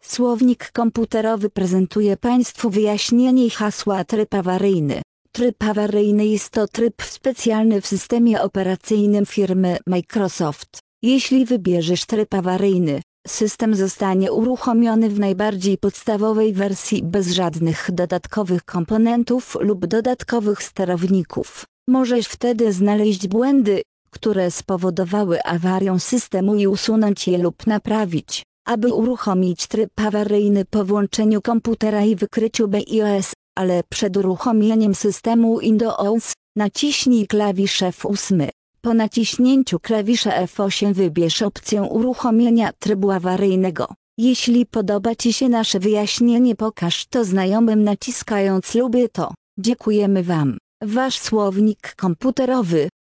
Słownik komputerowy prezentuje Państwu wyjaśnienie hasła tryb awaryjny. Tryb awaryjny jest to tryb specjalny w systemie operacyjnym firmy Microsoft. Jeśli wybierzesz tryb awaryjny, system zostanie uruchomiony w najbardziej podstawowej wersji bez żadnych dodatkowych komponentów lub dodatkowych sterowników. Możesz wtedy znaleźć błędy, które spowodowały awarię systemu i usunąć je lub naprawić. Aby uruchomić tryb awaryjny po włączeniu komputera i wykryciu BIOS, ale przed uruchomieniem systemu Windows, naciśnij klawisz F8. Po naciśnięciu klawisza F8 wybierz opcję uruchomienia trybu awaryjnego. Jeśli podoba Ci się nasze wyjaśnienie, pokaż to znajomym naciskając lubię to. Dziękujemy Wam. Wasz słownik komputerowy.